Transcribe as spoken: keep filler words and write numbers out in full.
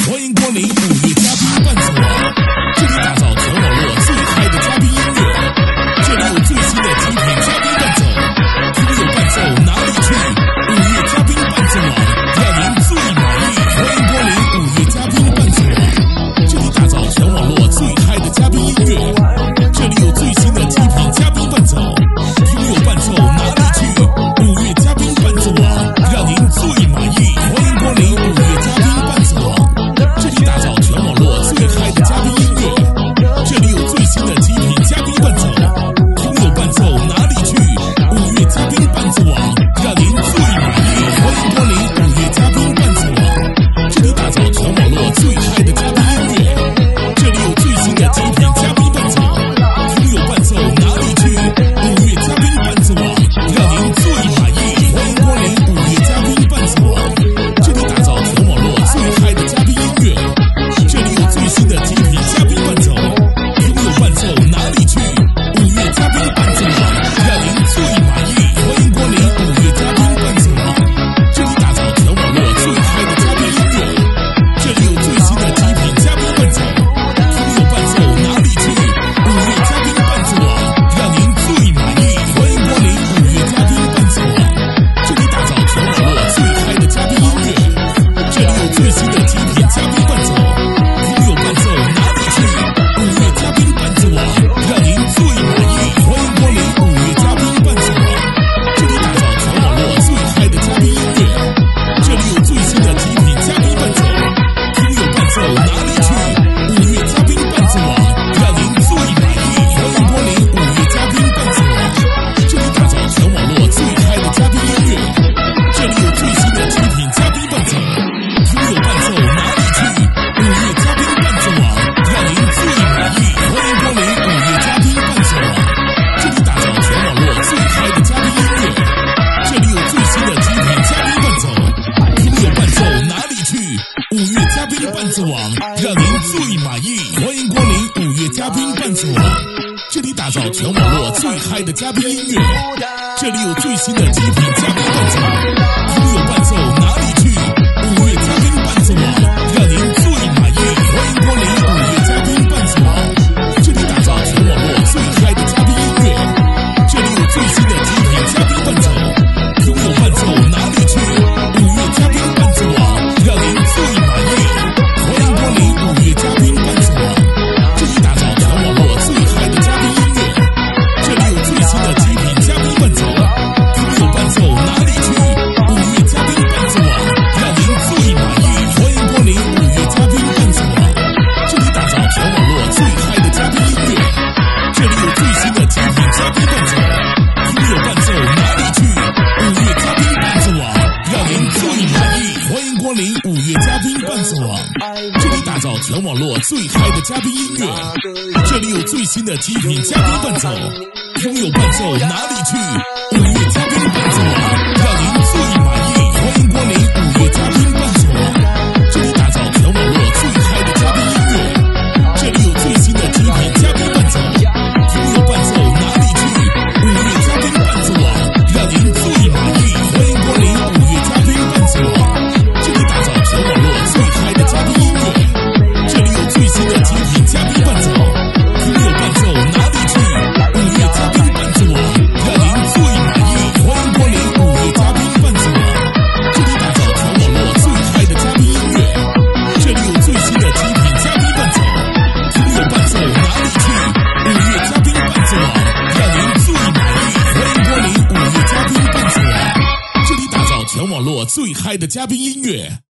欢迎光临五月嘉宾伴奏网，这里打造全网络最嗨的嘉宾音乐，这里有最新的极品嘉宾伴奏，听有伴奏哪里去？五月嘉宾伴奏网，让您最满意。欢迎光临五月嘉宾伴奏网，这里打造全网络最嗨的嘉宾音乐，这里有最新的极品嘉宾伴奏，听有伴奏哪里去？五月嘉宾伴奏网，让您最满意。欢迎光临五月嘉宾伴奏网，这里打造全网络最嗨的嘉宾音乐，这里有最新的极品嘉宾伴奏，听有伴奏哪里去？五月嘉宾伴奏网，让您最满意。欢迎光临五月嘉宾伴奏网，这里打造全网络最嗨的嘉宾音乐，这里有最新的极品嘉宾伴奏，听有伴奏哪里去？五月嘉宾伴奏网，让您最满意。欢迎光临五月嘉宾伴奏网，这里打造全网络最嗨的嘉宾音乐，这里有最新的极品嘉宾伴奏，听有伴奏哪里去？五月嘉宾伴奏网，让您最满意。欢迎光临五月嘉宾伴奏网，这里打造全网络最嗨的嘉宾音乐，这里有最新的极品嘉宾伴奏，听有伴奏哪里去？五月嘉宾伴奏网，让您最满意。欢迎光临五月嘉宾伴奏网，这里打造全网络最嗨的嘉宾音乐，这里有最新的极品嘉宾伴奏，听有伴奏哪里去？五月嘉宾伴奏网，让您最满意。欢迎光临五月嘉宾伴奏网，这里打造全网络最嗨的嘉宾音乐，这里有最新的极品嘉宾伴奏，听有伴奏哪里去？五月嘉宾伴奏网，让您最满意。欢迎光临五月嘉宾伴奏网，这里打造全网络最嗨的嘉宾音乐，这里有最新的极品嘉宾伴奏，听有伴奏哪里去？五月嘉宾伴奏网，让您最满意。欢迎光临五月嘉宾伴奏网，这里打造全网络最嗨的嘉宾音乐，这里有最新的极品嘉宾伴奏，听有伴奏哪里去？五月嘉宾伴奏网，让您最满意。欢迎光临五月嘉宾伴奏网，这里打造全网络最嗨的嘉宾音乐，这里有最新的极品嘉宾伴奏，听有伴奏哪里去？五月嘉宾伴奏网，让您最满意。欢迎光临五月嘉宾伴奏网，这里打造全网络最嗨的嘉宾音乐，这里有最新的极品嘉宾伴奏，听有伴奏哪里去？五月嘉宾伴奏网，让您最满意。欢迎光临五月嘉宾伴奏网，这里打造全网络最嗨的嘉宾音乐，这里有最新的极品嘉宾伴奏，听有伴奏哪里去？五月嘉宾伴奏网，让您最满意。欢迎光临五月嘉宾伴奏网，这里打造全网络最嗨的嘉宾音乐，这里有最新的极品嘉宾伴奏，听有伴奏哪里去？五月嘉宾伴奏网，让您最满意。欢迎光临五月嘉宾伴奏网，这里打造全网络最嗨的嘉宾音乐，这里有最新的极品嘉宾伴奏，听有伴奏哪里去？五月嘉宾伴奏网，让您最满意。欢迎光临五月嘉宾伴奏网，这里打造全网络最嗨的嘉宾音乐，这里有最新的极品嘉宾伴奏，听有伴奏哪里去？五月嘉宾伴奏网，让您最满意。欢迎光临五月嘉宾伴奏网，这里打造全网络最嗨的嘉宾音乐，这里有最新的极品嘉宾伴奏，听有伴奏哪里去？五月嘉宾伴奏网，让您最满意。欢迎光临五月嘉宾伴奏网，这里打造全网络最嗨的嘉宾音乐，这里有最新的极品嘉宾伴奏，听有伴奏哪里去？五月嘉宾伴奏网，让您最满意。欢迎光临五月嘉宾伴奏网，这里打造全网络最嗨的嘉宾音乐。